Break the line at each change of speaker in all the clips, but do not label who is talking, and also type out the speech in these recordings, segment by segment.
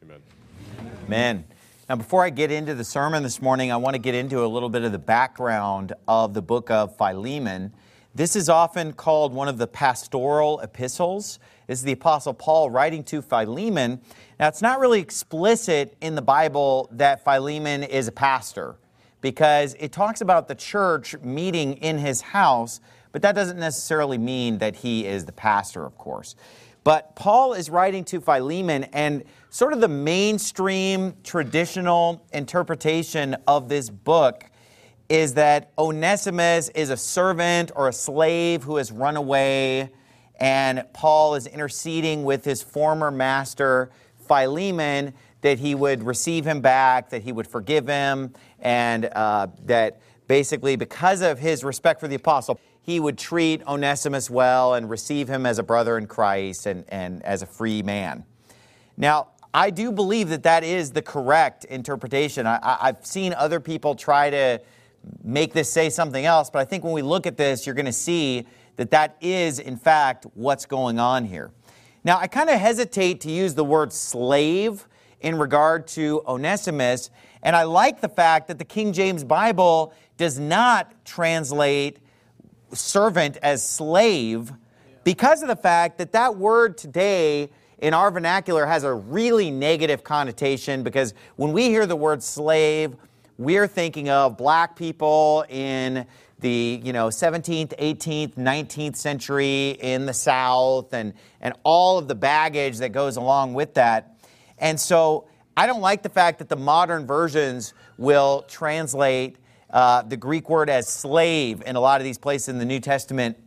Amen.
Amen. Now, before I get into the sermon this morning, I want to get into a little bit of the background of the book of Philemon. This is often called one of the pastoral epistles. This is the Apostle Paul writing to Philemon. Now, it's not really explicit in the Bible that Philemon is a pastor, because it talks about the church meeting in his house, but that doesn't necessarily mean that he is the pastor, of course. But Paul is writing to Philemon, and sort of the mainstream traditional interpretation of this book is that Onesimus is a servant or a slave who has run away, and Paul is interceding with his former master, Philemon, that he would receive him back, that he would forgive him, and that basically because of his respect for the apostle, he would treat Onesimus well and receive him as a brother in Christ and as a free man. Now, I do believe that that is the correct interpretation. I've seen other people try to make this say something else, but I think when we look at this, you're going to see that that is, in fact, what's going on here. Now, I kind of hesitate to use the word slave in regard to Onesimus, and I like the fact that the King James Bible does not translate servant as slave, because of the fact that that word today in our vernacular has a really negative connotation, because when we hear the word slave, we're thinking of black people in the 17th, 18th, 19th century in the South, and all of the baggage that goes along with that. And so I don't like the fact that the modern versions will translate the Greek word as slave in a lot of these places in the New Testament.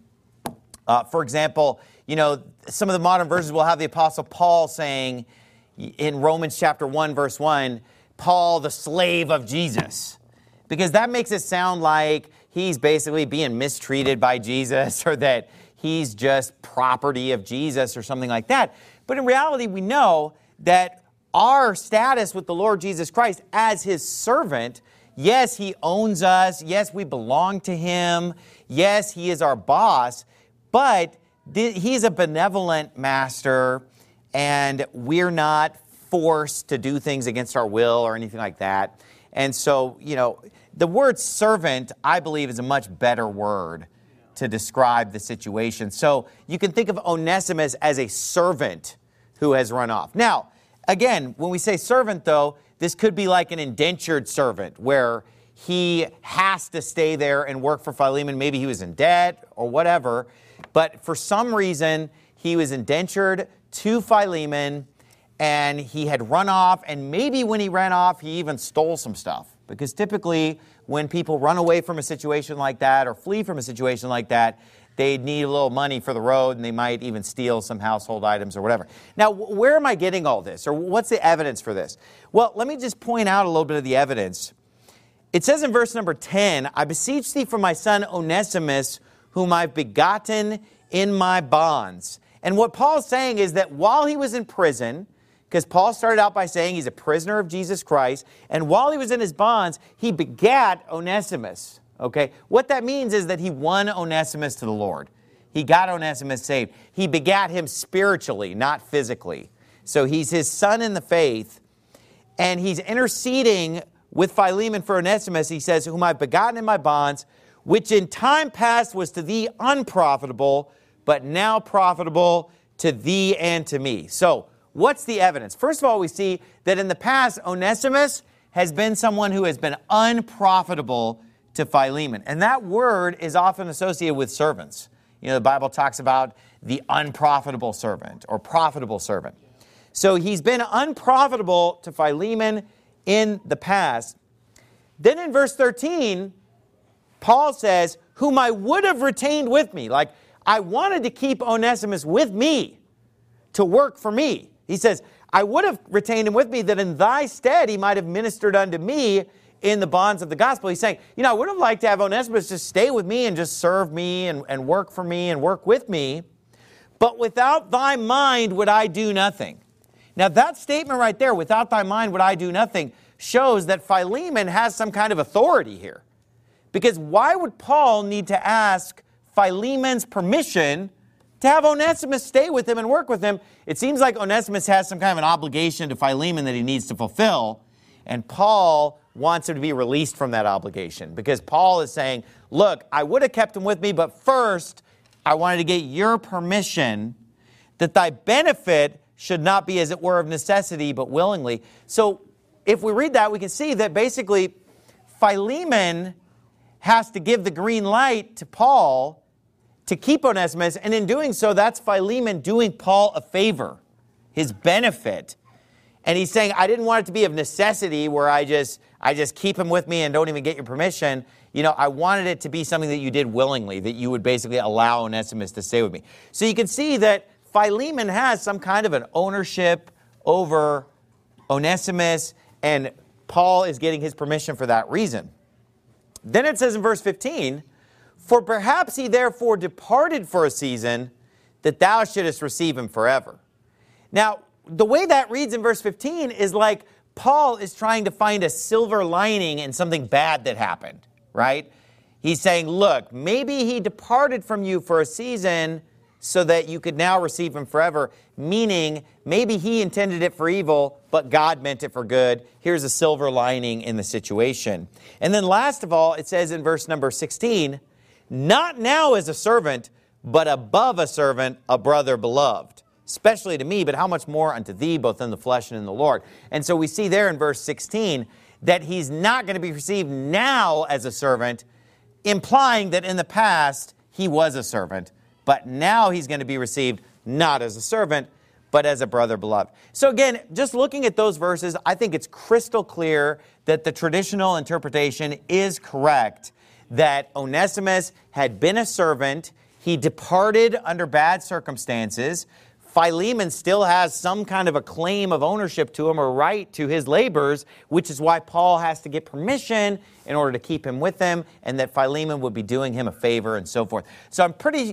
For example, some of the modern versions will have the Apostle Paul saying in Romans chapter 1, verse 1, Paul, the slave of Jesus. Because that makes it sound like he's basically being mistreated by Jesus, or that he's just property of Jesus or something like that. But in reality, we know that our status with the Lord Jesus Christ as his servant, yes, he owns us. Yes, we belong to him. Yes, he is our boss. But he's a benevolent master, and we're not forced to do things against our will or anything like that. And so, the word servant, I believe, is a much better word to describe the situation. So you can think of Onesimus as a servant who has run off. Now, again, when we say servant, though, this could be like an indentured servant where he has to stay there and work for Philemon. Maybe he was in debt or whatever, but for some reason, he was indentured to Philemon, and he had run off, and maybe when he ran off, he even stole some stuff. Because typically, when people run away from a situation like that or flee from a situation like that, they need a little money for the road, and they might even steal some household items or whatever. Now, where am I getting all this? Or what's the evidence for this? Well, let me just point out a little bit of the evidence. It says in verse number 10, I beseech thee for my son Onesimus, whom I've begotten in my bonds. And what Paul's saying is that while he was in prison, because Paul started out by saying he's a prisoner of Jesus Christ, and while he was in his bonds, he begat Onesimus. Okay, what that means is that he won Onesimus to the Lord. He got Onesimus saved. He begat him spiritually, not physically. So he's his son in the faith, and he's interceding with Philemon for Onesimus. He says, whom I've begotten in my bonds, which in time past was to thee unprofitable, but now profitable to thee and to me. So, what's the evidence? First of all, we see that in the past, Onesimus has been someone who has been unprofitable to Philemon. And that word is often associated with servants. The Bible talks about the unprofitable servant or profitable servant. So he's been unprofitable to Philemon in the past. Then in verse 13, Paul says, whom I would have retained with me. Like, I wanted to keep Onesimus with me to work for me. He says, I would have retained him with me that in thy stead he might have ministered unto me in the bonds of the gospel. He's saying, I would have liked to have Onesimus just stay with me and just serve me and work for me and work with me. But without thy mind would I do nothing. Now that statement right there, without thy mind would I do nothing, shows that Philemon has some kind of authority here. Because why would Paul need to ask Philemon's permission to have Onesimus stay with him and work with him. It seems like Onesimus has some kind of an obligation to Philemon that he needs to fulfill. And Paul wants him to be released from that obligation because Paul is saying, look, I would have kept him with me, but first I wanted to get your permission that thy benefit should not be as it were of necessity, but willingly. So if we read that, we can see that basically Philemon has to give the green light to Paul to keep Onesimus, and in doing so, that's Philemon doing Paul a favor, his benefit. And he's saying, I didn't want it to be of necessity where I just keep him with me and don't even get your permission. You know, I wanted it to be something that you did willingly, that you would basically allow Onesimus to stay with me. So you can see that Philemon has some kind of an ownership over Onesimus, and Paul is getting his permission for that reason. Then it says in verse 15, for perhaps he therefore departed for a season, that thou shouldest receive him forever. Now, the way that reads in verse 15 is like Paul is trying to find a silver lining in something bad that happened, right? He's saying, look, maybe he departed from you for a season so that you could now receive him forever, meaning maybe he intended it for evil, but God meant it for good. Here's a silver lining in the situation. And then last of all, it says in verse number 16, not now as a servant, but above a servant, a brother beloved, especially to me, but how much more unto thee, both in the flesh and in the Lord. And so we see there in verse 16 that he's not going to be received now as a servant, implying that in the past he was a servant, but now he's going to be received not as a servant, but as a brother beloved. So again, just looking at those verses, I think it's crystal clear that the traditional interpretation is correct, that Onesimus had been a servant, he departed under bad circumstances. Philemon still has some kind of a claim of ownership to him or right to his labors, which is why Paul has to get permission in order to keep him with him, and that Philemon would be doing him a favor and so forth. So I'm pretty,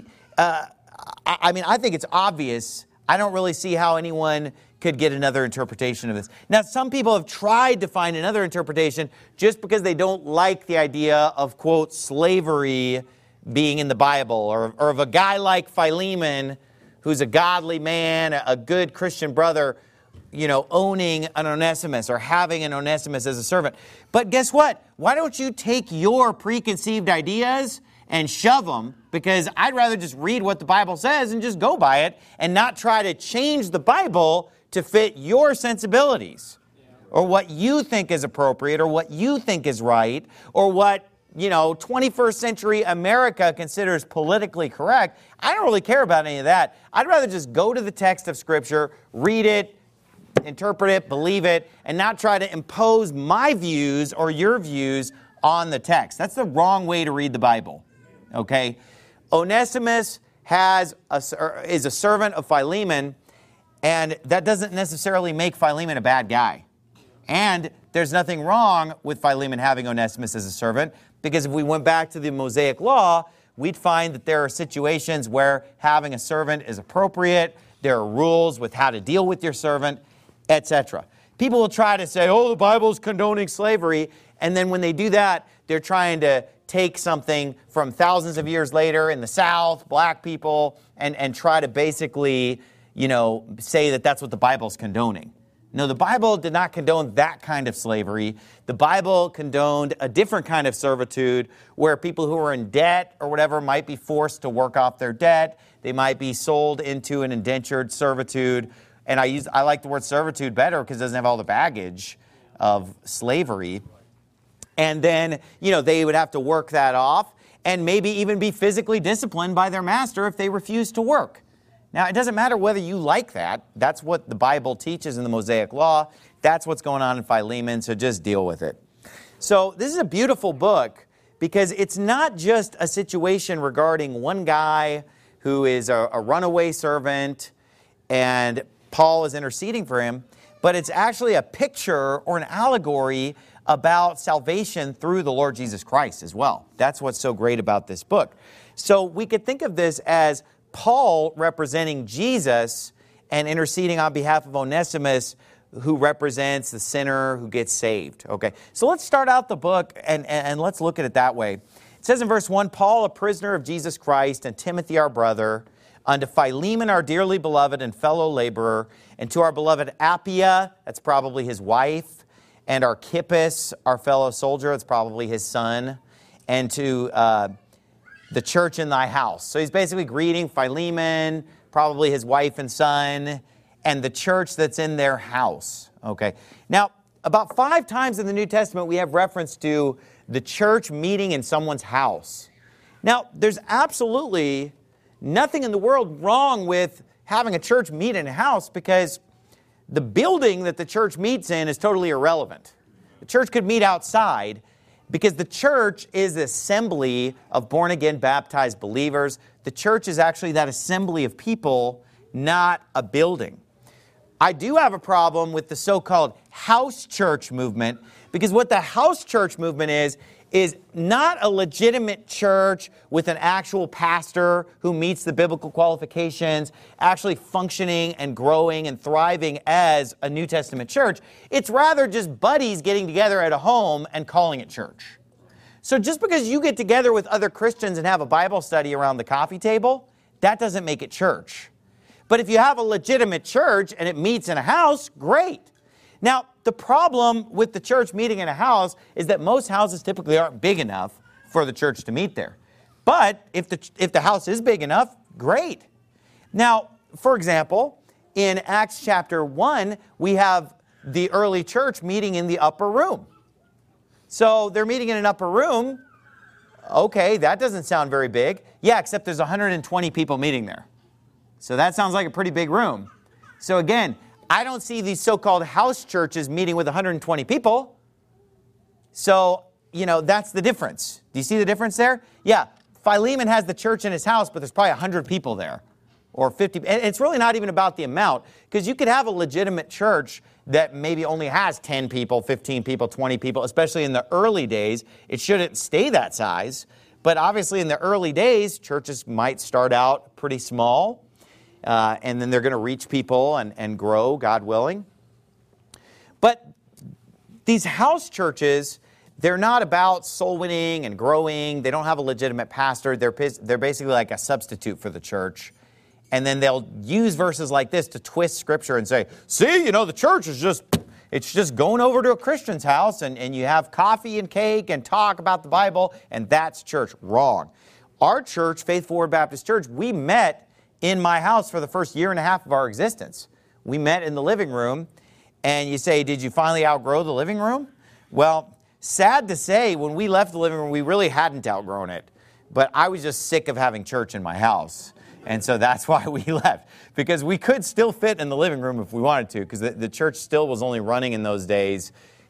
I think it's obvious. I don't really see how anyone could get another interpretation of this. Now, some people have tried to find another interpretation just because they don't like the idea of, quote, slavery being in the Bible, or of a guy like Philemon who's a godly man, a good Christian brother, you know, owning an Onesimus or having an Onesimus as a servant. But guess what? Why don't you take your preconceived ideas and shove them? Because I'd rather just read what the Bible says and just go by it and not try to change the Bible to fit your sensibilities or what you think is appropriate or what you think is right or what, 21st century America considers politically correct. I don't really care about any of that. I'd rather just go to the text of Scripture, read it, interpret it, believe it, and not try to impose my views or your views on the text. That's the wrong way to read the Bible, okay? Onesimus is a servant of Philemon, and that doesn't necessarily make Philemon a bad guy. And there's nothing wrong with Philemon having Onesimus as a servant, because if we went back to the Mosaic Law, we'd find that there are situations where having a servant is appropriate. There are rules with how to deal with your servant, etc. People will try to say, oh, the Bible's condoning slavery, and then when they do that, they're trying to take something from thousands of years later in the South, black people, and try to basically, say that that's what the Bible's condoning. No, the Bible did not condone that kind of slavery. The Bible condoned a different kind of servitude where people who are in debt or whatever might be forced to work off their debt. They might be sold into an indentured servitude. And I like the word servitude better because it doesn't have all the baggage of slavery. And then, they would have to work that off and maybe even be physically disciplined by their master if they refuse to work. Now, it doesn't matter whether you like that. That's what the Bible teaches in the Mosaic Law. That's what's going on in Philemon, so just deal with it. So this is a beautiful book because it's not just a situation regarding one guy who is a runaway servant and Paul is interceding for him, but it's actually a picture or an allegory about salvation through the Lord Jesus Christ as well. That's what's so great about this book. So we could think of this as Paul representing Jesus and interceding on behalf of Onesimus, who represents the sinner who gets saved. Okay, so let's start out the book and let's look at it that way. It says in verse 1, Paul, a prisoner of Jesus Christ, and Timothy, our brother, unto Philemon, our dearly beloved and fellow laborer, and to our beloved Appia, that's probably his wife, and Archippus, our fellow soldier, that's probably his son, and to the church in thy house. So he's basically greeting Philemon, probably his wife and son, and the church that's in their house. Okay. Now, about 5 times in the New Testament, we have reference to the church meeting in someone's house. Now, there's absolutely nothing in the world wrong with having a church meet in a house, because the building that the church meets in is totally irrelevant. The church could meet outside, because the church is the assembly of born-again, baptized believers. The church is actually that assembly of people, not a building. I do have a problem with the so-called house church movement, because what the house church movement is not a legitimate church with an actual pastor who meets the biblical qualifications, actually functioning and growing and thriving as a New Testament church. It's rather just buddies getting together at a home and calling it church. So just because you get together with other Christians and have a Bible study around the coffee table, that doesn't make it church. But if you have a legitimate church and it meets in a house, great. Now, the problem with the church meeting in a house is that most houses typically aren't big enough for the church to meet there. But if the house is big enough, great. Now, for example, in Acts chapter 1, we have the early church meeting in the upper room. So they're meeting in an upper room. Okay, that doesn't sound very big. Yeah, except there's 120 people meeting there. So that sounds like a pretty big room. So again, I don't see these so-called house churches meeting with 120 people. So, that's the difference. Do you see the difference there? Yeah, Philemon has the church in his house, but there's probably 100 people there, or 50. And it's really not even about the amount, because you could have a legitimate church that maybe only has 10 people, 15 people, 20 people, especially in the early days. It shouldn't stay that size. But obviously in the early days, churches might start out pretty small. And then they're going to reach people and grow, God willing. But these house churches, they're not about soul winning and growing. They don't have a legitimate pastor. They're basically like a substitute for the church. And then they'll use verses like this to twist Scripture and say, see, the church is just going over to a Christian's house and you have coffee and cake and talk about the Bible, and that's church. Wrong. Our church, Faithful Word Baptist Church, we met in my house for the first year and a half of our existence. We met in the living room, and you say, did you finally outgrow the living room? Well, sad to say, when we left the living room, we really hadn't outgrown it. But I was just sick of having church in my house. And so that's why we left. Because we could still fit in the living room if we wanted to, because the church still was only running in those days,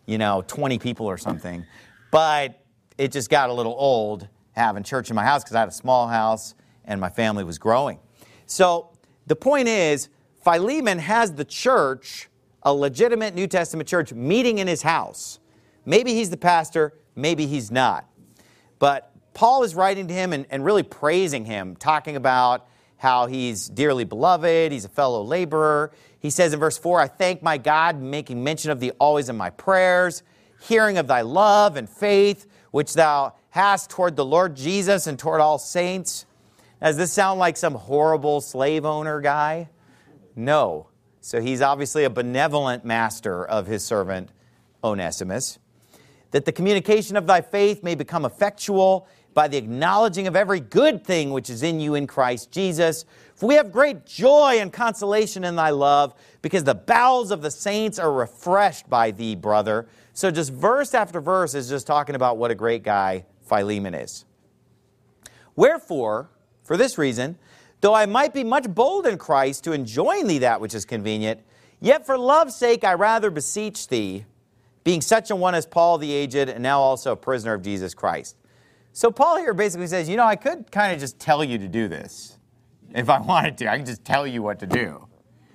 20 people or something. But it just got a little old having church in my house, because I had a small house and my family was growing. So the point is, Philemon has the church, a legitimate New Testament church, meeting in his house. Maybe he's the pastor, maybe he's not. But Paul is writing to him and really praising him, talking about how he's dearly beloved, he's a fellow laborer. He says in verse 4, I thank my God, making mention of thee always in my prayers, hearing of thy love and faith, which thou hast toward the Lord Jesus and toward all saints. Does this sound like some horrible slave owner guy? No. So he's obviously a benevolent master of his servant Onesimus. That the communication of thy faith may become effectual by the acknowledging of every good thing which is in you in Christ Jesus. For we have great joy and consolation in thy love, because the bowels of the saints are refreshed by thee, brother. So just verse after verse is just talking about what a great guy Philemon is. Wherefore, for this reason, though I might be much bold in Christ to enjoin thee that which is convenient, yet for love's sake I rather beseech thee, being such a one as Paul the aged, and now also a prisoner of Jesus Christ. So Paul here basically says, I could kind of just tell you to do this. If I wanted to, I could just tell you what to do.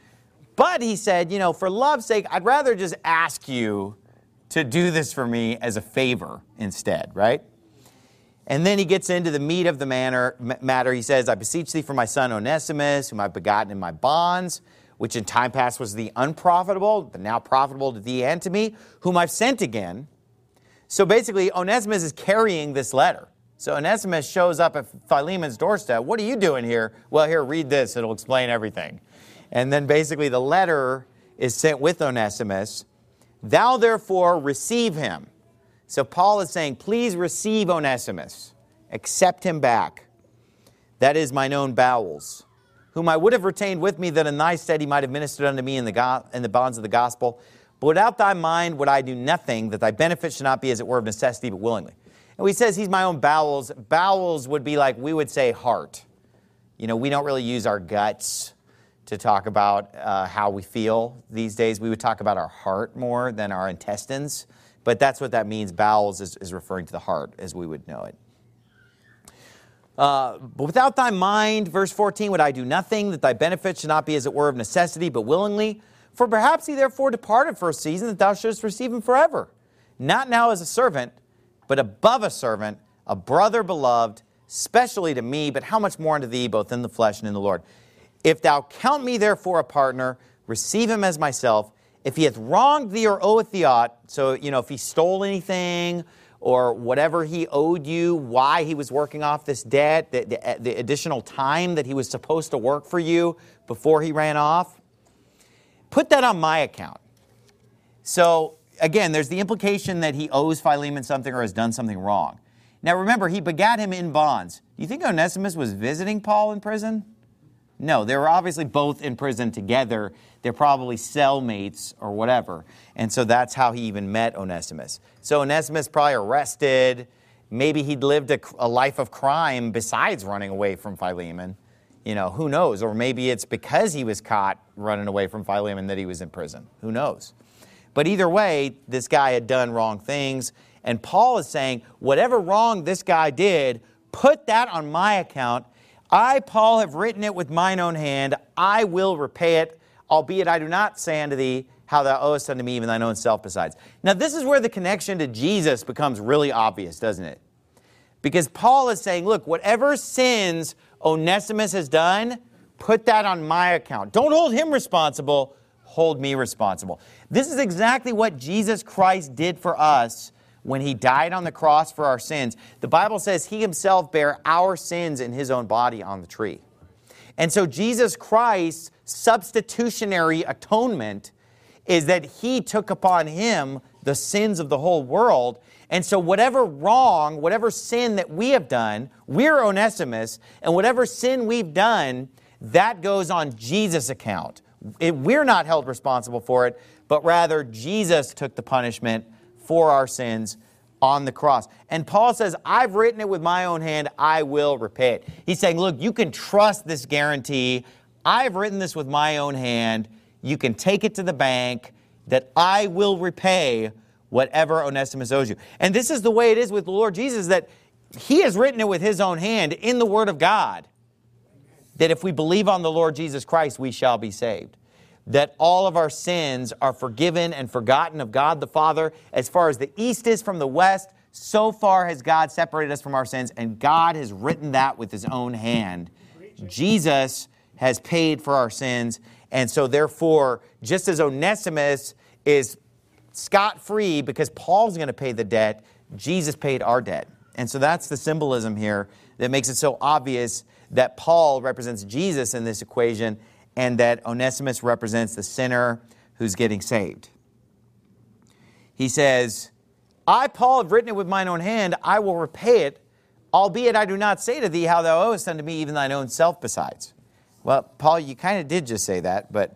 But he said, for love's sake, I'd rather just ask you to do this for me as a favor instead, right? And then he gets into the meat of the matter. He says, I beseech thee for my son Onesimus, whom I've begotten in my bonds, which in time past was the unprofitable, but now profitable to thee and to me, whom I've sent again. So basically, Onesimus is carrying this letter. So Onesimus shows up at Philemon's doorstep. What are you doing here? Well, here, read this. It'll explain everything. And then basically the letter is sent with Onesimus. Thou therefore receive him. So Paul is saying, please receive Onesimus. Accept him back. That is mine own bowels, whom I would have retained with me, that in thy stead he might have ministered unto me in the bonds of the gospel. But without thy mind would I do nothing, that thy benefit should not be as it were of necessity, but willingly. And he says he's my own bowels. Bowels would be like, we would say heart. You know, we don't really use our guts to talk about how we feel these days. We would talk about our heart more than our intestines. But that's what that means. Bowels is referring to the heart as we would know it. But without thy mind, verse 14, would I do nothing, that thy benefit should not be as it were of necessity, but willingly. For perhaps he therefore departed for a season, that thou shouldest receive him forever. Not now as a servant, but above a servant, a brother beloved, specially to me, but how much more unto thee, both in the flesh and in the Lord. If thou count me therefore a partner, receive him as myself. If he hath wronged thee or oweth thee aught, so, if he stole anything, or whatever he owed you, why he was working off this debt, the additional time that he was supposed to work for you before he ran off, put that on my account. So, again, there's the implication that he owes Philemon something or has done something wrong. Now, remember, he begat him in bonds. Do you think Onesimus was visiting Paul in prison? No, they were obviously both in prison together. They're probably cellmates or whatever. And so that's how he even met Onesimus. So Onesimus probably arrested. Maybe he'd lived a life of crime besides running away from Philemon. Who knows? Or maybe it's because he was caught running away from Philemon that he was in prison. Who knows? But either way, this guy had done wrong things. And Paul is saying, whatever wrong this guy did, put that on my account. I, Paul, have written it with mine own hand. I will repay it, albeit I do not say unto thee how thou owest unto me even thine own self besides. Now, this is where the connection to Jesus becomes really obvious, doesn't it? Because Paul is saying, look, whatever sins Onesimus has done, put that on my account. Don't hold him responsible, hold me responsible. This is exactly what Jesus Christ did for us when he died on the cross for our sins. The Bible says he himself bare our sins in his own body on the tree. And so Jesus Christ's substitutionary atonement is that he took upon him the sins of the whole world. And so whatever wrong, whatever sin that we have done, we're Onesimus, and whatever sin we've done, that goes on Jesus' account. We're not held responsible for it, but rather Jesus took the punishment for our sins on the cross. And Paul says, I've written it with my own hand, I will repay it. He's saying, look, you can trust this guarantee. I've written this with my own hand. You can take it to the bank that I will repay whatever Onesimus owes you. And this is the way it is with the Lord Jesus, that he has written it with his own hand in the Word of God, that if we believe on the Lord Jesus Christ, we shall be saved. That all of our sins are forgiven and forgotten of God the Father. As far as the east is from the west, so far has God separated us from our sins, and God has written that with his own hand. Jesus has paid for our sins, and so therefore, just as Onesimus is scot-free because Paul's going to pay the debt, Jesus paid our debt. And so that's the symbolism here that makes it so obvious that Paul represents Jesus in this equation, and that Onesimus represents the sinner who's getting saved. He says, I, Paul, have written it with mine own hand, I will repay it, albeit I do not say to thee how thou owest unto me even thine own self besides. Well, Paul, you kind of did just say that, but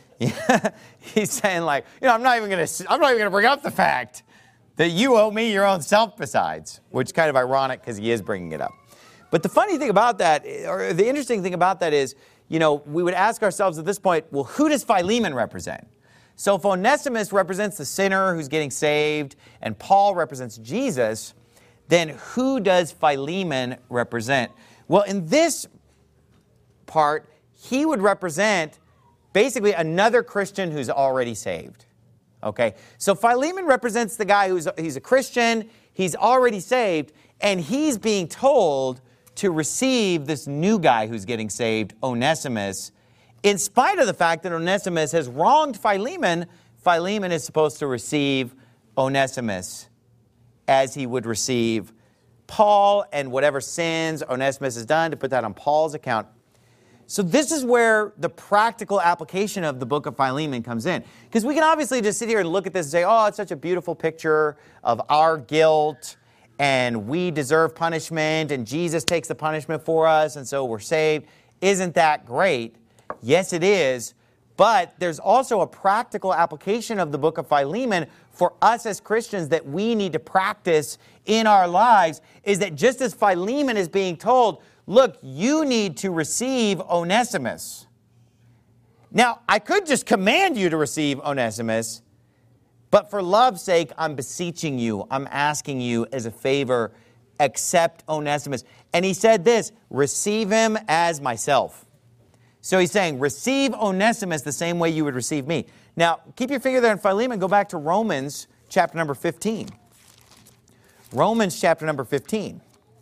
he's saying I'm not even going to bring up the fact that you owe me your own self besides, which is kind of ironic because he is bringing it up. But the funny thing about that, or the interesting thing about that is, we would ask ourselves at this point, well, who does Philemon represent? So if Onesimus represents the sinner who's getting saved, and Paul represents Jesus, then who does Philemon represent? Well, in this part, he would represent basically another Christian who's already saved. Okay, so Philemon represents the guy he's a Christian, he's already saved, and he's being told to receive this new guy who's getting saved, Onesimus. In spite of the fact that Onesimus has wronged Philemon, Philemon is supposed to receive Onesimus as he would receive Paul and whatever sins Onesimus has done, to put that on Paul's account. So this is where the practical application of the book of Philemon comes in. Because we can obviously just sit here and look at this and say, oh, it's such a beautiful picture of our guilt, and we deserve punishment, and Jesus takes the punishment for us, and so we're saved. Isn't that great? Yes, it is. But there's also a practical application of the book of Philemon for us as Christians that we need to practice in our lives, is that just as Philemon is being told, look, you need to receive Onesimus. Now, I could just command you to receive Onesimus, but for love's sake, I'm beseeching you, I'm asking you as a favor, accept Onesimus. And he said this, receive him as myself. So he's saying, receive Onesimus the same way you would receive me. Now, keep your finger there in Philemon, go back to Romans chapter number 15. Romans chapter number 15.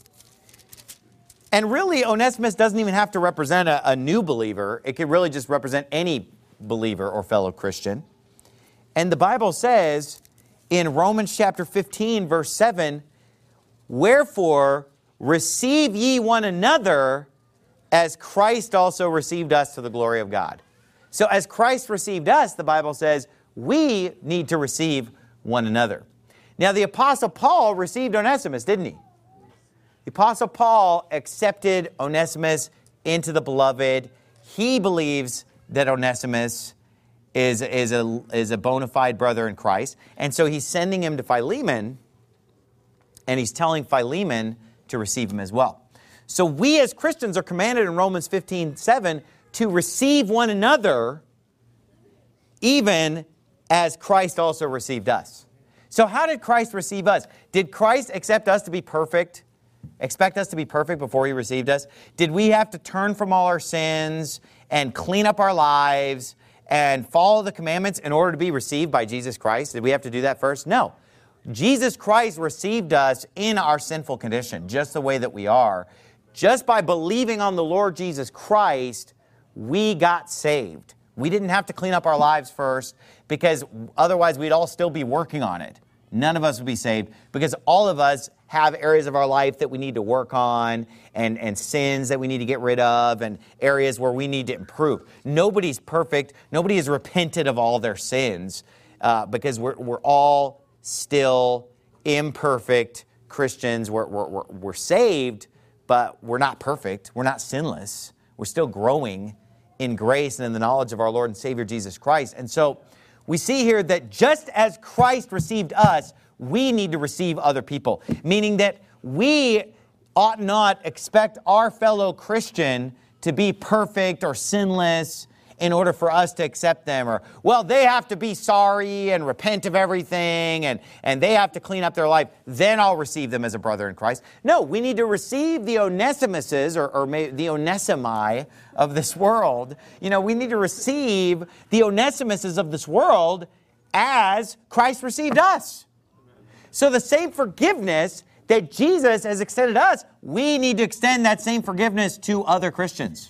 And really, Onesimus doesn't even have to represent a new believer. It could really just represent any believer or fellow Christian. And the Bible says in Romans chapter 15, verse 7, wherefore receive ye one another as Christ also received us to the glory of God. So as Christ received us, the Bible says, we need to receive one another. Now the Apostle Paul received Onesimus, didn't he? The Apostle Paul accepted Onesimus into the beloved. He believes that Onesimus is a bona fide brother in Christ. And so he's sending him to Philemon, and he's telling Philemon to receive him as well. So we as Christians are commanded in Romans 15:7 to receive one another even as Christ also received us. So how did Christ receive us? Did Christ accept us to be perfect? Expect us to be perfect before he received us? Did we have to turn from all our sins and clean up our lives and follow the commandments in order to be received by Jesus Christ? Did we have to do that first? No. Jesus Christ received us in our sinful condition, just the way that we are. Just by believing on the Lord Jesus Christ, we got saved. We didn't have to clean up our lives first, because otherwise we'd all still be working on it. None of us would be saved, because all of us have areas of our life that we need to work on, and sins that we need to get rid of, and areas where we need to improve. Nobody's perfect. Nobody has repented of all their sins, because we're all still imperfect Christians. We're saved, but we're not perfect. We're not sinless. We're still growing in grace and in the knowledge of our Lord and Savior Jesus Christ. And so we see here that just as Christ received us, we need to receive other people. Meaning that we ought not expect our fellow Christian to be perfect or sinless in order for us to accept them. Or, well, they have to be sorry and repent of everything, and they have to clean up their life. Then I'll receive them as a brother in Christ. No, we need to receive the Onesimuses, or the Onesimi of this world. You know, we need to receive the Onesimuses of this world as Christ received us. So the same forgiveness that Jesus has extended us, we need to extend that same forgiveness to other Christians.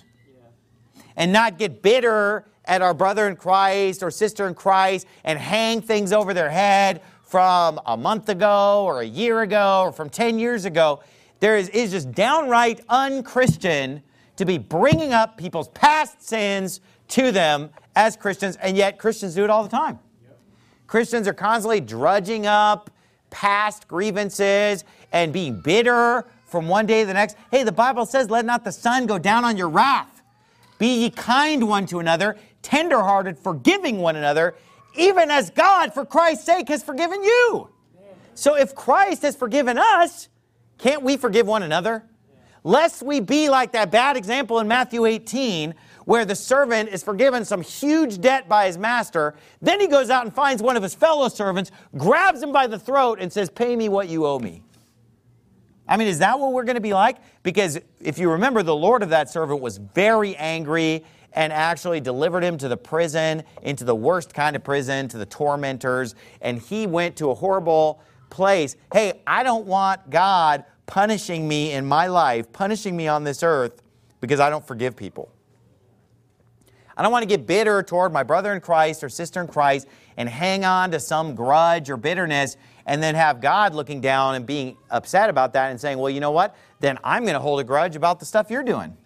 And not get bitter at our brother in Christ or sister in Christ and hang things over their head from a month ago or a year ago or from 10 years ago. There is just downright unchristian to be bringing up people's past sins to them as Christians, and yet Christians do it all the time. Yep. Christians are constantly drudging up past grievances and being bitter from one day to the next. Hey, the Bible says, let not the sun go down on your wrath. Be ye kind one to another, tenderhearted, forgiving one another, even as God, for Christ's sake, has forgiven you. So if Christ has forgiven us, can't we forgive one another? Lest we be like that bad example in Matthew 18, where the servant is forgiven some huge debt by his master. Then he goes out and finds one of his fellow servants, grabs him by the throat, and says, pay me what you owe me. I mean, is that what we're going to be like? Because if you remember, the Lord of that servant was very angry and actually delivered him to the prison, into the worst kind of prison, to the tormentors, and he went to a horrible place. Hey, I don't want God punishing me in my life, punishing me on this earth because I don't forgive people. I don't want to get bitter toward my brother in Christ or sister in Christ and hang on to some grudge or bitterness and then have God looking down and being upset about that and saying, well, you know what? Then I'm going to hold a grudge about the stuff you're doing.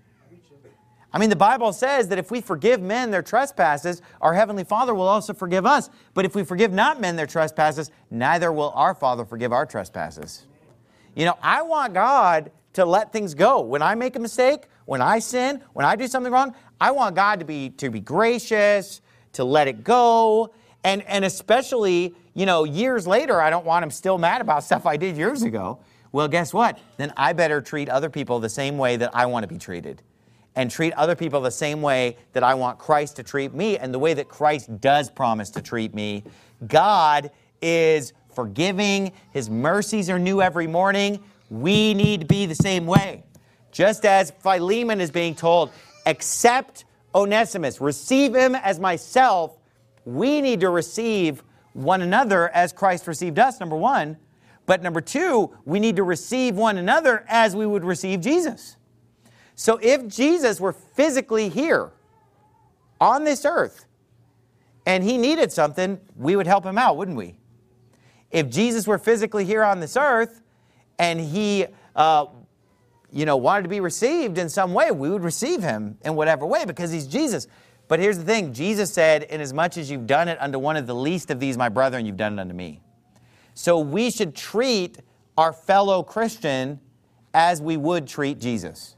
I mean, the Bible says that if we forgive men their trespasses, our Heavenly Father will also forgive us. But if we forgive not men their trespasses, neither will our Father forgive our trespasses. You know, I want God to let things go. When I make a mistake, when I sin, when I do something wrong, I want God to be gracious, to let it go. And especially, you know, years later, I don't want Him still mad about stuff I did years ago. Well, guess what? Then I better treat other people the same way that I want to be treated. And treat other people the same way that I want Christ to treat me and the way that Christ does promise to treat me. God is forgiving. His mercies are new every morning. We need to be the same way. Just as Philemon is being told, accept Onesimus, receive him as myself, we need to receive one another as Christ received us, number one. But number two, we need to receive one another as we would receive Jesus. So if Jesus were physically here on this earth and He needed something, we would help Him out, wouldn't we? If Jesus were physically here on this earth and He wanted to be received in some way, we would receive Him in whatever way because He's Jesus. But here's the thing. Jesus said, inasmuch as you've done it unto one of the least of these, my brethren, you've done it unto me. So we should treat our fellow Christian as we would treat Jesus.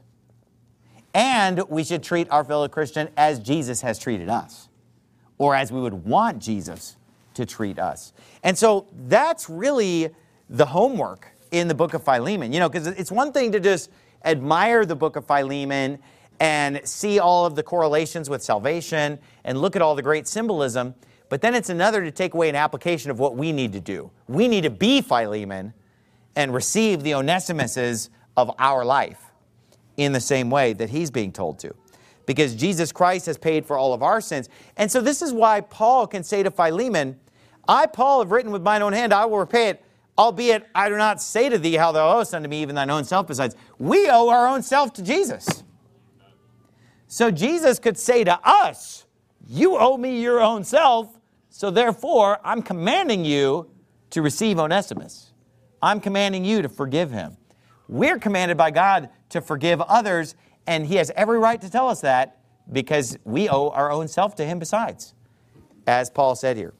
And we should treat our fellow Christian as Jesus has treated us, or as we would want Jesus to treat us. And so that's really the homework in the book of Philemon. You know, because it's one thing to just admire the book of Philemon and see all of the correlations with salvation and look at all the great symbolism, but then it's another to take away an application of what we need to do. We need to be Philemon and receive the Onesimuses of our life in the same way that he's being told to. Because Jesus Christ has paid for all of our sins. And so this is why Paul can say to Philemon, I, Paul, have written with mine own hand, I will repay it, albeit I do not say to thee how thou owest unto me even thine own self besides. We owe our own self to Jesus. So Jesus could say to us, you owe me your own self, so therefore I'm commanding you to receive Onesimus. I'm commanding you to forgive him. We're commanded by God to forgive others, and He has every right to tell us that because we owe our own self to Him besides, as Paul said here.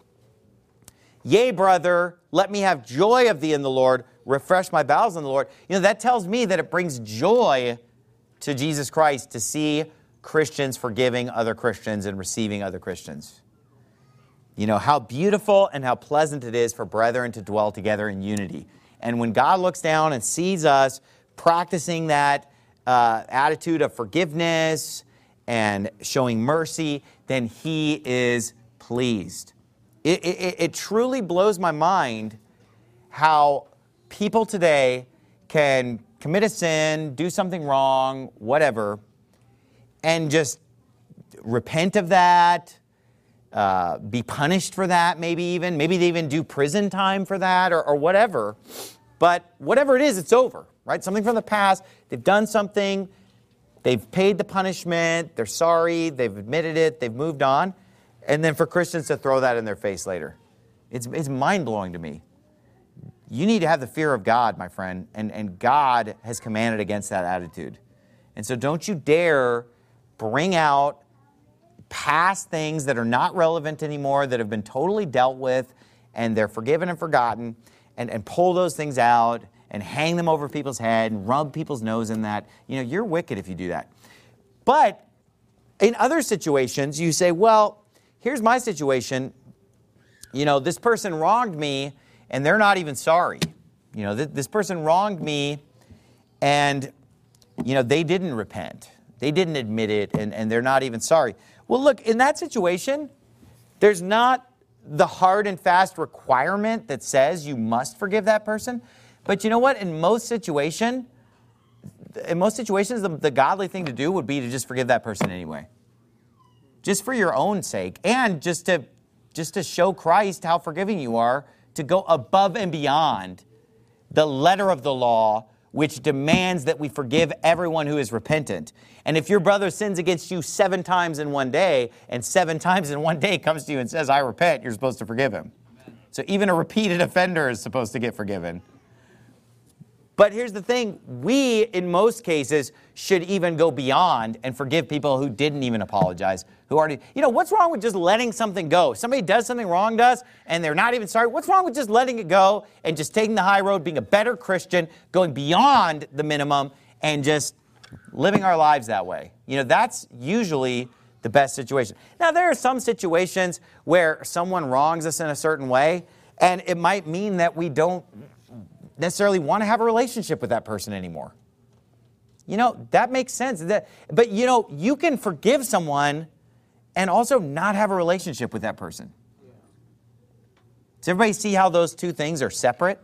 Yea, brother, let me have joy of thee in the Lord, refresh my bowels in the Lord. You know, that tells me that it brings joy to Jesus Christ to see Christians forgiving other Christians and receiving other Christians. You know, how beautiful and how pleasant it is for brethren to dwell together in unity. And when God looks down and sees us practicing that attitude of forgiveness and showing mercy, then He is pleased. It truly blows my mind how people today can commit a sin, do something wrong, whatever, and just repent of that, be punished for that maybe even. Maybe they even do prison time for that or whatever. But whatever it is, it's over, right? Something from the past, they've done something, they've paid the punishment, they're sorry, they've admitted it, they've moved on. And then for Christians to throw that in their face later. It's mind-blowing to me. You need to have the fear of God, my friend, and God has commanded against that attitude. And so don't you dare bring out past things that are not relevant anymore, that have been totally dealt with, and they're forgiven and forgotten, and pull those things out and hang them over people's head and rub people's nose in that. You know, you're wicked if you do that. But in other situations, you say, well, here's my situation. You know, this person wronged me and they're not even sorry. You know, this person wronged me and, you know, they didn't repent. They didn't admit it and they're not even sorry. Well, look, in that situation, there's not the hard and fast requirement that says you must forgive that person. But you know what? In most situations, the godly thing to do would be to just forgive that person anyway. Just for your own sake, and just to show Christ how forgiving you are, to go above and beyond the letter of the law which demands that we forgive everyone who is repentant. And if your brother sins against you 7 times in one day, and 7 times in one day comes to you and says, I repent, you're supposed to forgive him. Amen. So even a repeated offender is supposed to get forgiven. But here's the thing, we, in most cases, should even go beyond and forgive people who didn't even apologize, who already, what's wrong with just letting something go? Somebody does something wrong to us, and they're not even sorry. What's wrong with just letting it go and just taking the high road, being a better Christian, going beyond the minimum, and just living our lives that way? That's usually the best situation. Now, there are some situations where someone wrongs us in a certain way, and it might mean that we don't necessarily want to have a relationship with that person anymore. That makes sense. But you can forgive someone and also not have a relationship with that person. Does everybody see how those two things are separate?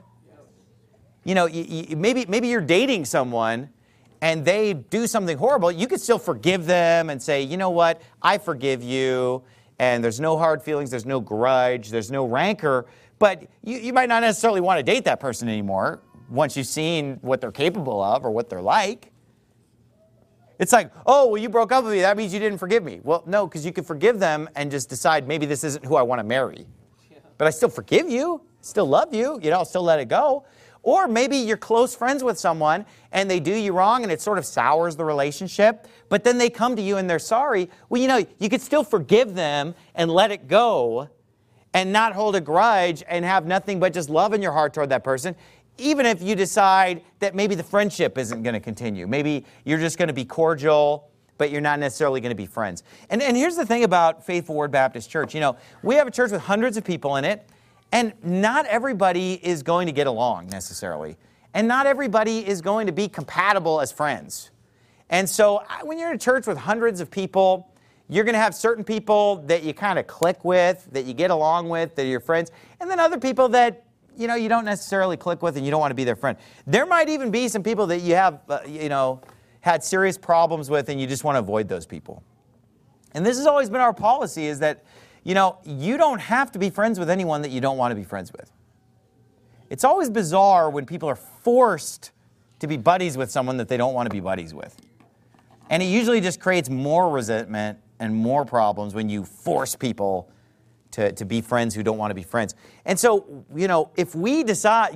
Maybe you're dating someone and they do something horrible. You could still forgive them and say, you know what, I forgive you, and there's no hard feelings, there's no grudge, there's no rancor. But you might not necessarily want to date that person anymore once you've seen what they're capable of or what they're like. It's like, oh, well, you broke up with me. That means you didn't forgive me. Well, no, because you could forgive them and just decide maybe this isn't who I want to marry. But I still forgive you, still love you, I'll still let it go. Or maybe you're close friends with someone and they do you wrong and it sort of sours the relationship, but then they come to you and they're sorry. Well, you could still forgive them and let it go and not hold a grudge and have nothing but just love in your heart toward that person, even if you decide that maybe the friendship isn't going to continue. Maybe you're just going to be cordial, but you're not necessarily going to be friends. And here's the thing about Faithful Word Baptist Church. We have a church with hundreds of people in it, and not everybody is going to get along necessarily. And not everybody is going to be compatible as friends. And so when you're in a church with hundreds of people, you're going to have certain people that you kind of click with, that you get along with, that are your friends, and then other people that, you don't necessarily click with and you don't want to be their friend. There might even be some people that you have, had serious problems with and you just want to avoid those people. And this has always been our policy, is that, you don't have to be friends with anyone that you don't want to be friends with. It's always bizarre when people are forced to be buddies with someone that they don't want to be buddies with. And it usually just creates more resentment and more problems when you force people to be friends who don't want to be friends. And so, if we decide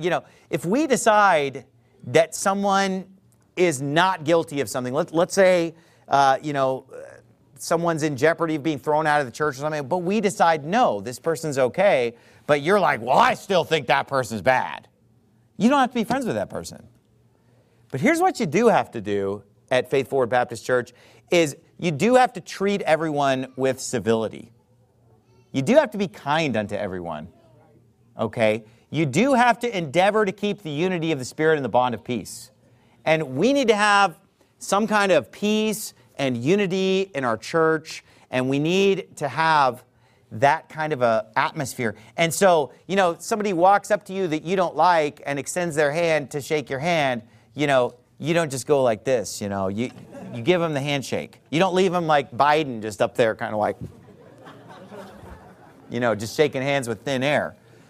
that someone is not guilty of something, let's say, someone's in jeopardy of being thrown out of the church or something, but we decide, no, this person's okay, but you're like, well, I still think that person's bad. You don't have to be friends with that person. But here's what you do have to do at Faithful Word Baptist Church is you do have to treat everyone with civility. You do have to be kind unto everyone, okay? You do have to endeavor to keep the unity of the Spirit and the bond of peace. And we need to have some kind of peace and unity in our church, and we need to have that kind of a atmosphere. And so, somebody walks up to you that you don't like and extends their hand to shake your hand, you don't just go like this, you give them the handshake. You don't leave them like Biden just up there kind of like, just shaking hands with thin air.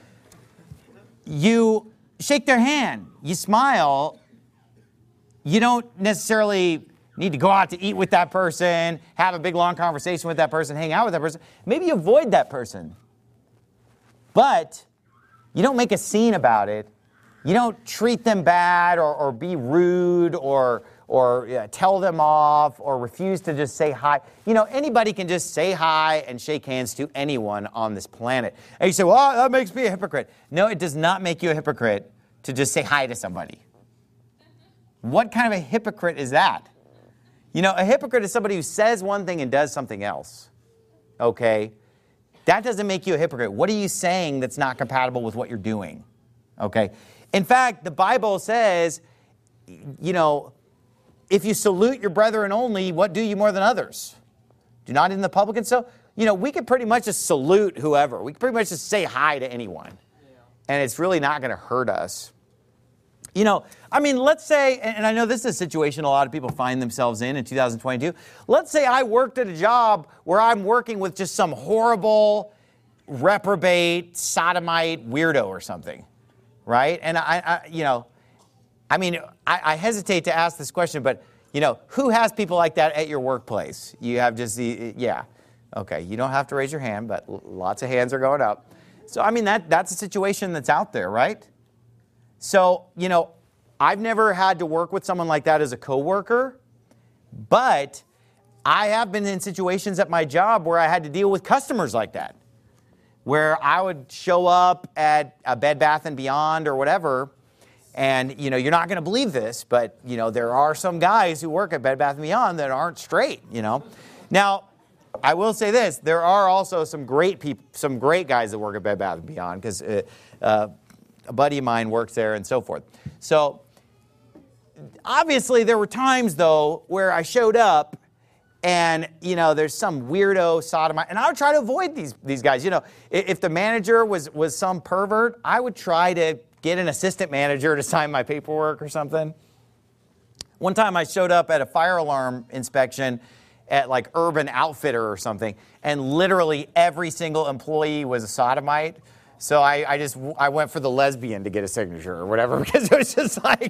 You shake their hand. You smile. You don't necessarily need to go out to eat with that person, have a big long conversation with that person, hang out with that person. Maybe you avoid that person. But you don't make a scene about it. You don't treat them bad or be rude or tell them off or refuse to just say hi. Anybody can just say hi and shake hands to anyone on this planet. And you say, well, that makes me a hypocrite. No, it does not make you a hypocrite to just say hi to somebody. What kind of a hypocrite is that? A hypocrite is somebody who says one thing and does something else. Okay? That doesn't make you a hypocrite. What are you saying that's not compatible with what you're doing? Okay? In fact, the Bible says, if you salute your brethren only, what do you more than others? Do not in the public. And so, we could pretty much just salute whoever. We could pretty much just say hi to anyone. And it's really not going to hurt us. Let's say, and I know this is a situation a lot of people find themselves in 2022. Let's say I worked at a job where I'm working with just some horrible, reprobate, sodomite weirdo or something, right? And I mean, I hesitate to ask this question, but, who has people like that at your workplace? You have just yeah. Okay, you don't have to raise your hand, but lots of hands are going up. So, I mean, that's a situation that's out there, right? So, I've never had to work with someone like that as a coworker, but I have been in situations at my job where I had to deal with customers like that, where I would show up at a Bed Bath & Beyond or whatever, and, you're not going to believe this, but, there are some guys who work at Bed Bath & Beyond that aren't straight, Now, I will say this, there are also some great people, some great guys that work at Bed Bath & Beyond, because a buddy of mine works there and so forth. So, obviously, there were times, though, where I showed up and, there's some weirdo sodomite, and I would try to avoid these guys. If the manager was some pervert, I would try to get an assistant manager to sign my paperwork or something. One time I showed up at a fire alarm inspection at like Urban Outfitter or something, and literally every single employee was a sodomite. So I went for the lesbian to get a signature or whatever, because it was just like,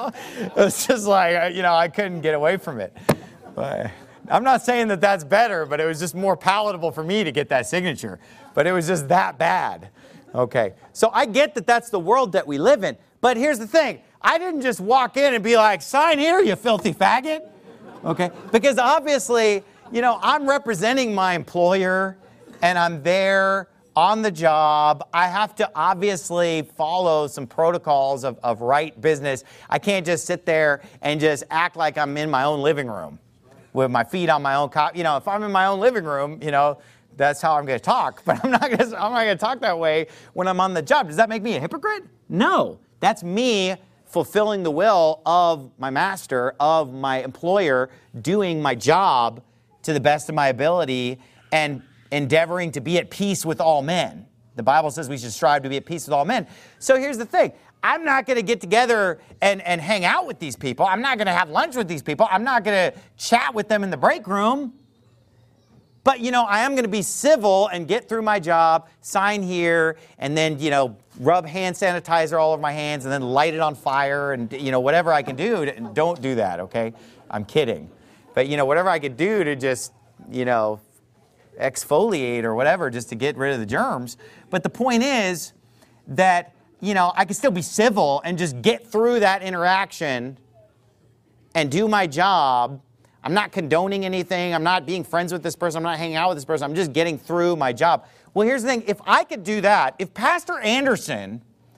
I couldn't get away from it. But I'm not saying that that's better, but it was just more palatable for me to get that signature. But it was just that bad. Okay, so I get that that's the world that we live in. But here's the thing. I didn't just walk in and be like, sign here, you filthy faggot. Okay, because obviously, I'm representing my employer, and I'm there on the job. I have to obviously follow some protocols of right business. I can't just sit there and just act like I'm in my own living room with my feet on my own if I'm in my own living room, that's how I'm going to talk. But I'm not going to talk that way when I'm on the job. Does that make me a hypocrite? No. That's me fulfilling the will of my master, of my employer, doing my job to the best of my ability and endeavoring to be at peace with all men. The Bible says we should strive to be at peace with all men. So here's the thing. I'm not going to get together and hang out with these people. I'm not going to have lunch with these people. I'm not going to chat with them in the break room. But, I am going to be civil and get through my job, sign here, and then, rub hand sanitizer all over my hands and then light it on fire and, whatever I can do. Don't do that, okay? I'm kidding. But, whatever I could do to just, exfoliate or whatever just to get rid of the germs. But the point is that, I can still be civil and just get through that interaction and do my job. I'm not condoning anything. I'm not being friends with this person. I'm not hanging out with this person. I'm just getting through my job. Well, here's the thing. If I could do that, if Pastor Anderson,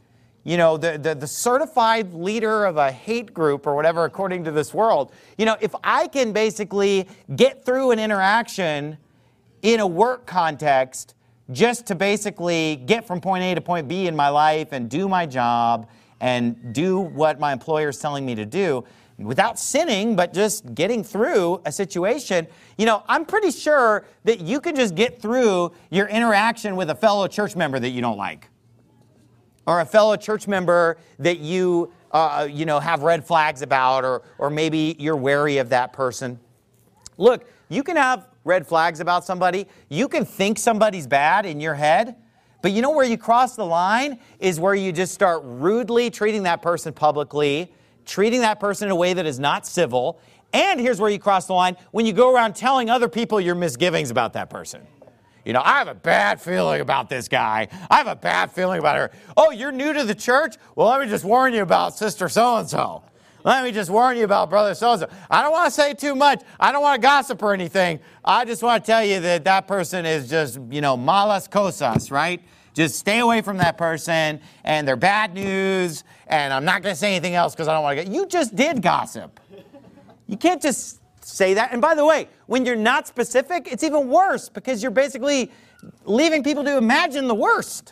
the certified leader of a hate group or whatever, according to this world, if I can basically get through an interaction in a work context just to basically get from point A to point B in my life and do my job and do what my employer is telling me to do, without sinning, but just getting through a situation, I'm pretty sure that you can just get through your interaction with a fellow church member that you don't like. Or a fellow church member that you, have red flags about, or maybe you're wary of that person. Look, you can have red flags about somebody. You can think somebody's bad in your head. But you know where you cross the line is where you just start rudely treating that person publicly, treating that person in a way that is not civil. And here's where you cross the line, when you go around telling other people your misgivings about that person. I have a bad feeling about this guy. I have a bad feeling about her. Oh, you're new to the church? Well, let me just warn you about sister so-and-so. Let me just warn you about brother so-and-so. I don't want to say too much. I don't want to gossip or anything. I just want to tell you that person is just, malas cosas, right? Just stay away from that person, and they're bad news, and I'm not going to say anything else because I don't want to get... You just did gossip. You can't just say that. And by the way, when you're not specific, it's even worse because you're basically leaving people to imagine the worst.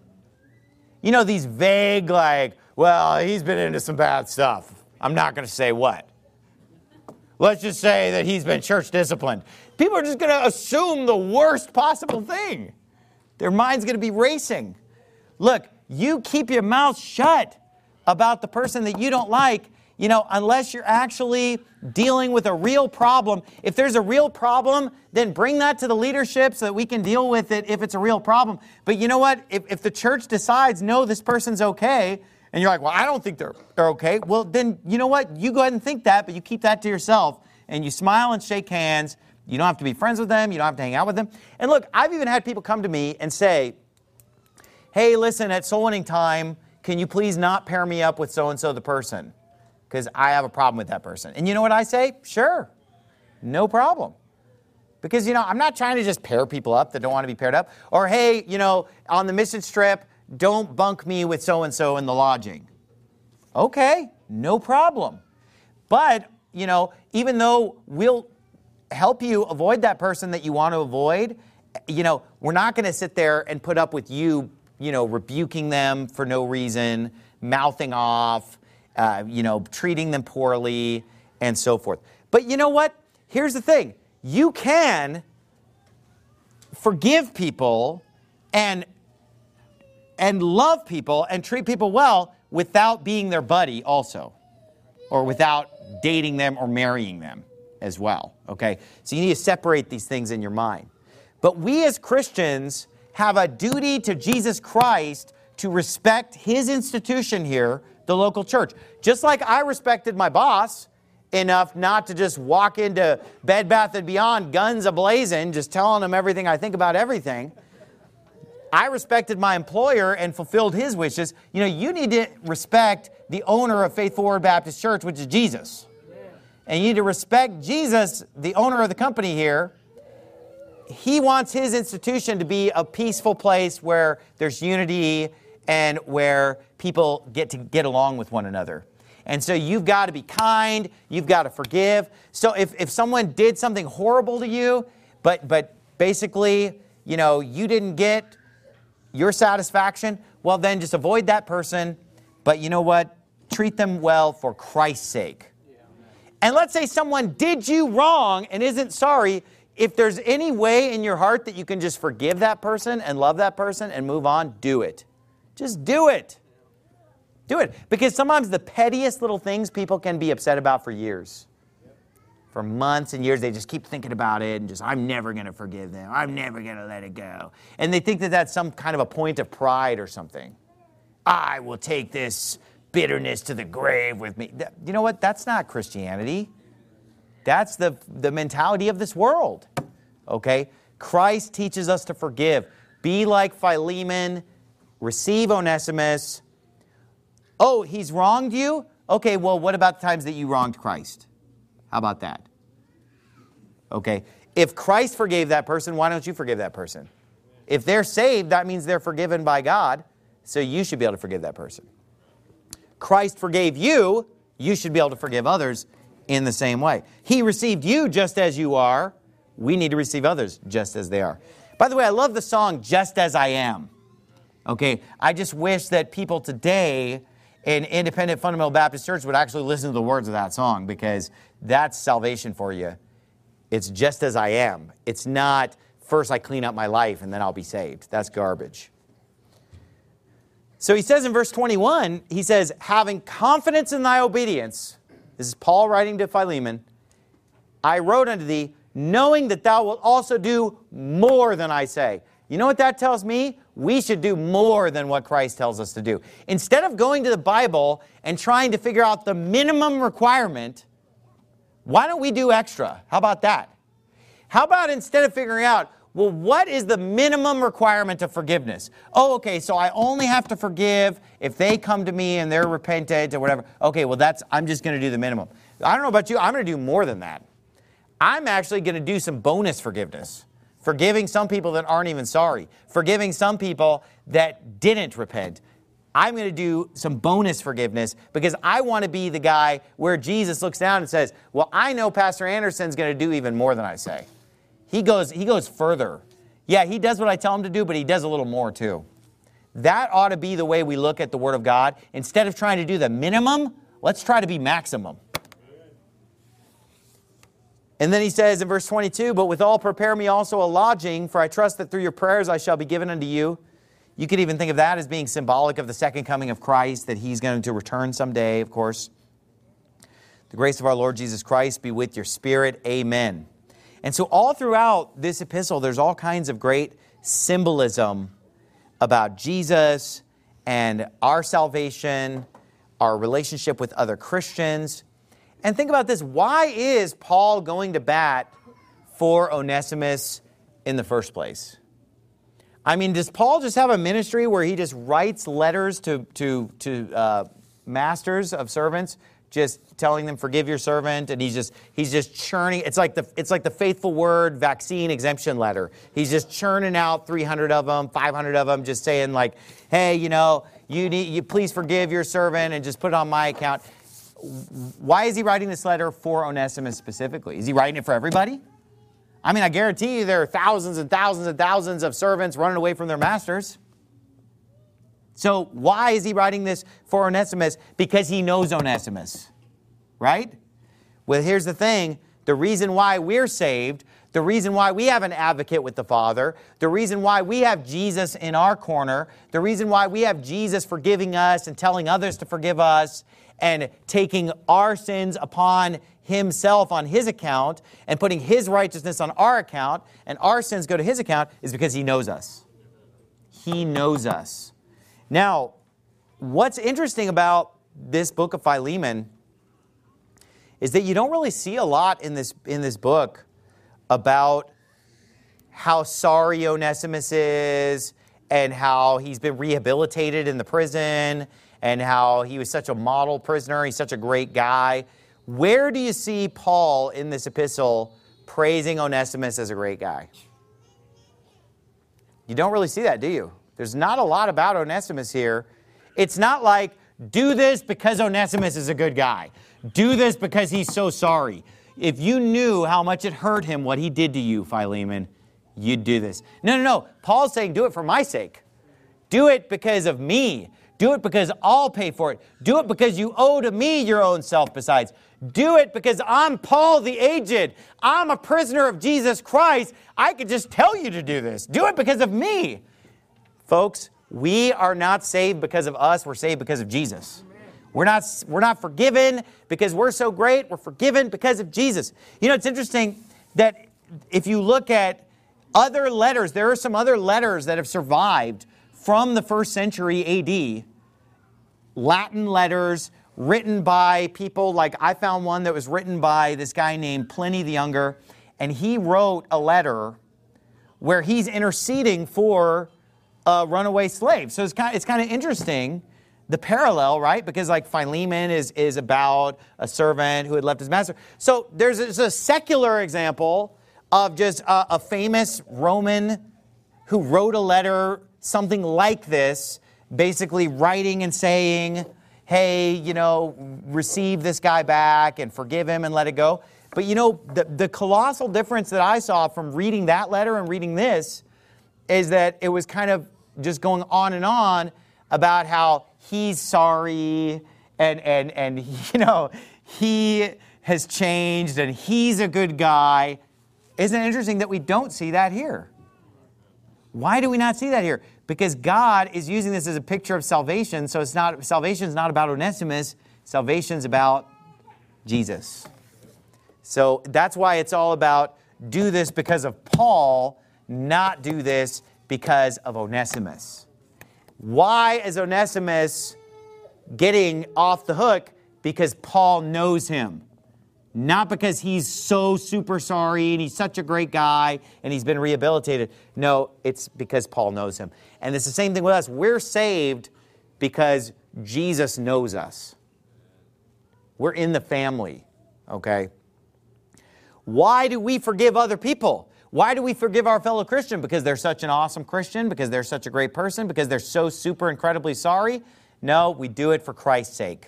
These vague, well, he's been into some bad stuff. I'm not going to say what. Let's just say that he's been church disciplined. People are just going to assume the worst possible thing. Their mind's going to be racing. Look, you keep your mouth shut about the person that you don't like, unless you're actually dealing with a real problem. If there's a real problem, then bring that to the leadership so that we can deal with it if it's a real problem. But you know what? If the church decides, no, this person's okay, And you're like, well, I don't think they're okay. Well, then you know what? You go ahead and think that, but you keep that to yourself. And you smile and shake hands. You don't have to be friends with them. You don't have to hang out with them. And look, I've even had people come to me and say, hey, listen, at soul winning time, can you please not pair me up with so-and-so the person? Because I have a problem with that person. And you know what I say? Sure, no problem. Because, I'm not trying to just pair people up that don't want to be paired up. Or, hey, on the mission trip, don't bunk me with so-and-so in the lodging. Okay, no problem. But, even though we'll help you avoid that person that you want to avoid, we're not going to sit there and put up with you, rebuking them for no reason, mouthing off, treating them poorly, and so forth. But you know what? Here's the thing. You can forgive people and love people and treat people well without being their buddy also, or without dating them or marrying them as well, okay? So you need to separate these things in your mind. But we as Christians have a duty to Jesus Christ to respect his institution here, the local church. Just like I respected my boss enough not to just walk into Bed Bath & Beyond, guns a-blazing, just telling them everything I think about everything. I respected my employer and fulfilled his wishes. You need to respect the owner of Faith Forward Baptist Church, which is Jesus. And you need to respect Jesus, the owner of the company here. He wants his institution to be a peaceful place where there's unity and where people get along with one another. And so you've got to be kind, you've got to forgive. So if someone did something horrible to you, but basically, you didn't get your satisfaction, well then just avoid that person. But you know what? Treat them well for Christ's sake. And let's say someone did you wrong and isn't sorry. If there's any way in your heart that you can just forgive that person and love that person and move on, do it. Just do it. Do it. Because sometimes the pettiest little things people can be upset about for years. For months and years, they just keep thinking about it and just, I'm never going to forgive them. I'm never going to let it go. And they think that that's some kind of a point of pride or something. I will take this bitterness to the grave with me. You know what? That's not Christianity. That's the mentality of this world. Okay? Christ teaches us to forgive. Be like Philemon. Receive Onesimus. Oh, he's wronged you? Okay, well, what about the times that you wronged Christ? How about that? Okay. If Christ forgave that person, why don't you forgive that person? If they're saved, that means they're forgiven by God. So you should be able to forgive that person. Christ forgave you. You should be able to forgive others in the same way. He received you just as you are. We need to receive others just as they are. By the way, I love the song, Just As I Am. Okay, I just wish that people today in Independent Fundamental Baptist Church would actually listen to the words of that song, because that's salvation for you. It's just as I am. It's not, first I clean up my life and then I'll be saved. That's garbage. So he says in verse 21, he says, having confidence in thy obedience, this is Paul writing to Philemon, I wrote unto thee, knowing that thou wilt also do more than I say. You know what that tells me? We should do more than what Christ tells us to do. Instead of going to the Bible and trying to figure out the minimum requirement, why don't we do extra? How about that? How about instead of figuring out, well, what is the minimum requirement of forgiveness? Oh, okay, so I only have to forgive if they come to me and they're repentant or whatever. Okay, well, I'm just going to do the minimum. I don't know about you, I'm going to do more than that. I'm actually going to do some bonus forgiveness. Forgiving some people that aren't even sorry. Forgiving some people that didn't repent. I'm going to do some bonus forgiveness because I want to be the guy where Jesus looks down and says, well, I know Pastor Anderson's going to do even more than I say. He goes further. Yeah, he does what I tell him to do, but he does a little more too. That ought to be the way we look at the Word of God. Instead of trying to do the minimum, let's try to be maximum. And then he says in verse 22, but withal prepare me also a lodging, for I trust that through your prayers I shall be given unto you. You could even think of that as being symbolic of the second coming of Christ, that he's going to return someday, of course. The grace of our Lord Jesus Christ be with your spirit. Amen. And so all throughout this epistle, there's all kinds of great symbolism about Jesus and our salvation, our relationship with other Christians. And think about this. Why is Paul going to bat for Onesimus in the first place? I mean, does Paul just have a ministry where he just writes letters to masters of servants, just telling them, forgive your servant, and he's just churning? It's like the faithful word vaccine exemption letter. He's just churning out 300 of them, 500 of them, just saying like, hey, you please forgive your servant and just put it on my account. Why is he writing this letter for Onesimus specifically? Is he writing it for everybody? I mean, I guarantee you there are thousands and thousands and thousands of servants running away from their masters. So why is he writing this for Onesimus? Because he knows Onesimus, right? Well, here's the thing. The reason why we're saved, the reason why we have an advocate with the Father, the reason why we have Jesus in our corner, the reason why we have Jesus forgiving us and telling others to forgive us and taking our sins upon himself on his account and putting his righteousness on our account and our sins go to his account is because he knows us. He knows us. Now, what's interesting about this book of Philemon is that you don't really see a lot in this book about how sorry Onesimus is and how he's been rehabilitated in the prison and how he was such a model prisoner. He's such a great guy. Where do you see Paul in this epistle praising Onesimus as a great guy? You don't really see that, do you? There's not a lot about Onesimus here. It's not like, do this because Onesimus is a good guy. Do this because he's so sorry. If you knew how much it hurt him, what he did to you, Philemon, you'd do this. No. Paul's saying, do it for my sake. Do it because of me. Do it because I'll pay for it. Do it because you owe to me your own self besides. Do it because I'm Paul the aged. I'm a prisoner of Jesus Christ. I could just tell you to do this. Do it because of me. Folks, we are not saved because of us. We're saved because of Jesus. We're not forgiven because we're so great. We're forgiven because of Jesus. You know, it's interesting that if you look at other letters, there are some other letters that have survived from the first century AD. Latin letters written by people like, I found one that was written by this guy named Pliny the Younger, and he wrote a letter where he's interceding for a runaway slave. So it's kind of interesting, the parallel, right? Because like Philemon is about a servant who had left his master. So there's a secular example of just a famous Roman who wrote a letter, something like this, basically writing and saying, hey, receive this guy back and forgive him and let it go. But the colossal difference that I saw from reading that letter and reading this is that it was kind of just going on and on about how he's sorry and he has changed and he's a good guy. Isn't it interesting that we don't see that here? Why do we not see that here? Because God is using this as a picture of salvation. So salvation is not about Onesimus. Salvation is about Jesus. So that's why it's all about do this because of Paul, not do this because of Onesimus. Why is Onesimus getting off the hook? Because Paul knows him. Not because he's so super sorry and he's such a great guy and he's been rehabilitated. No, it's because Paul knows him. And it's the same thing with us. We're saved because Jesus knows us. We're in the family, okay? Why do we forgive other people? Why do we forgive our fellow Christian? Because they're such an awesome Christian? Because they're such a great person? Because they're so super incredibly sorry? No, we do it for Christ's sake.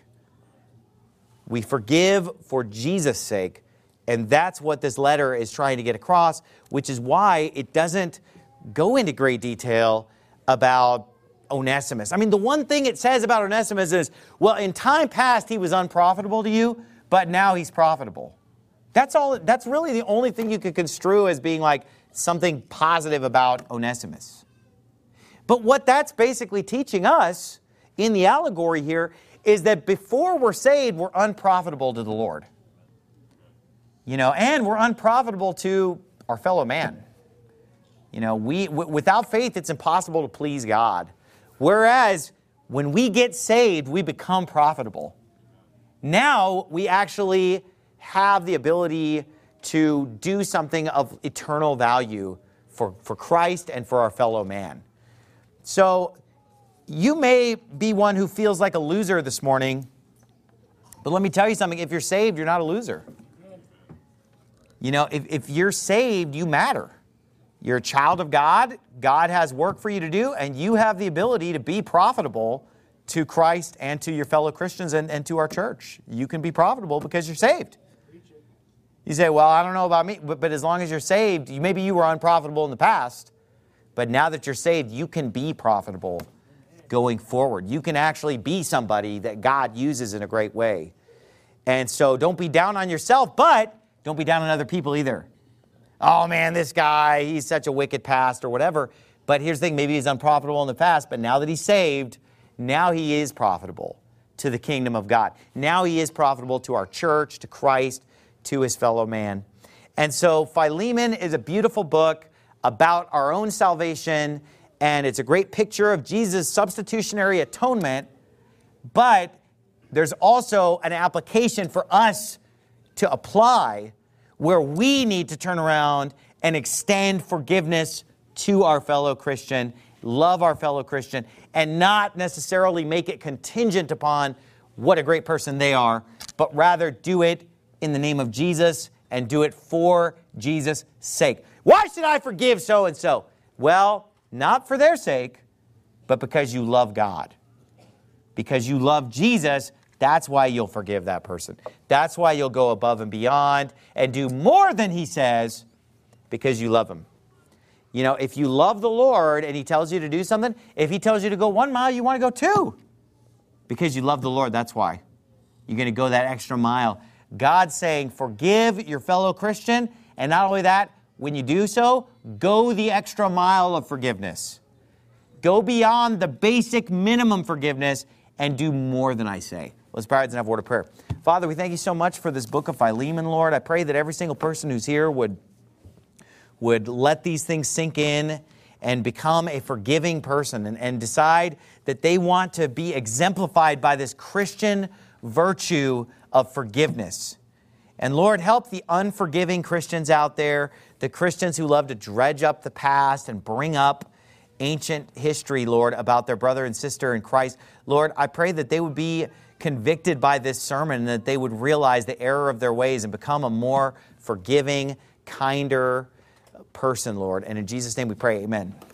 We forgive for Jesus' sake, and that's what this letter is trying to get across, which is why it doesn't go into great detail about Onesimus. I mean, the one thing it says about Onesimus is, well, in time past he was unprofitable to you, but now he's profitable. That's all. That's really the only thing you could construe as being like something positive about Onesimus. But what that's basically teaching us in the allegory here is that before we're saved, we're unprofitable to the Lord. And we're unprofitable to our fellow man. Without faith, it's impossible to please God. Whereas When we get saved, we become profitable. Now we actually have the ability to do something of eternal value for Christ and for our fellow man. So you may be one who feels like a loser this morning, but let me tell you something. If you're saved, you're not a loser. You know, if you're saved, you matter. You're a child of God. God has work for you to do, and you have the ability to be profitable to Christ and to your fellow Christians and to our church. You can be profitable because you're saved. You say, well, I don't know about me, but as long as you're saved, maybe you were unprofitable in the past, but now that you're saved, you can be profitable going forward. You can actually be somebody that God uses in a great way. And so don't be down on yourself, but don't be down on other people either. Oh man, this guy, he's such a wicked past or whatever. But here's the thing, maybe he's unprofitable in the past, but now that he's saved, now he is profitable to the kingdom of God. Now he is profitable to our church, to Christ, to his fellow man. And so Philemon is a beautiful book about our own salvation, and it's a great picture of Jesus' substitutionary atonement, but there's also an application for us to apply where we need to turn around and extend forgiveness to our fellow Christian, love our fellow Christian, and not necessarily make it contingent upon what a great person they are, but rather do it in the name of Jesus and do it for Jesus' sake. Why should I forgive so-and-so? Well, not for their sake, but because you love God. Because you love Jesus, that's why you'll forgive that person. That's why you'll go above and beyond and do more than he says because you love him. You know, if you love the Lord and he tells you to do something, if he tells you to go 1 mile, you want to go 2. Because you love the Lord, that's why. You're going to go that extra mile. God's saying, forgive your fellow Christian, and not only that, when you do so, go the extra mile of forgiveness. Go beyond the basic minimum forgiveness and do more than I say. Let's bow our heads and have a word of prayer. Father, we thank you so much for this book of Philemon, Lord. I pray that every single person who's here would let these things sink in and become a forgiving person and decide that they want to be exemplified by this Christian virtue of forgiveness. And Lord, help the unforgiving Christians out there, the Christians who love to dredge up the past and bring up ancient history, Lord, about their brother and sister in Christ. Lord, I pray that they would be convicted by this sermon and that they would realize the error of their ways and become a more forgiving, kinder person, Lord. And in Jesus' name we pray, amen.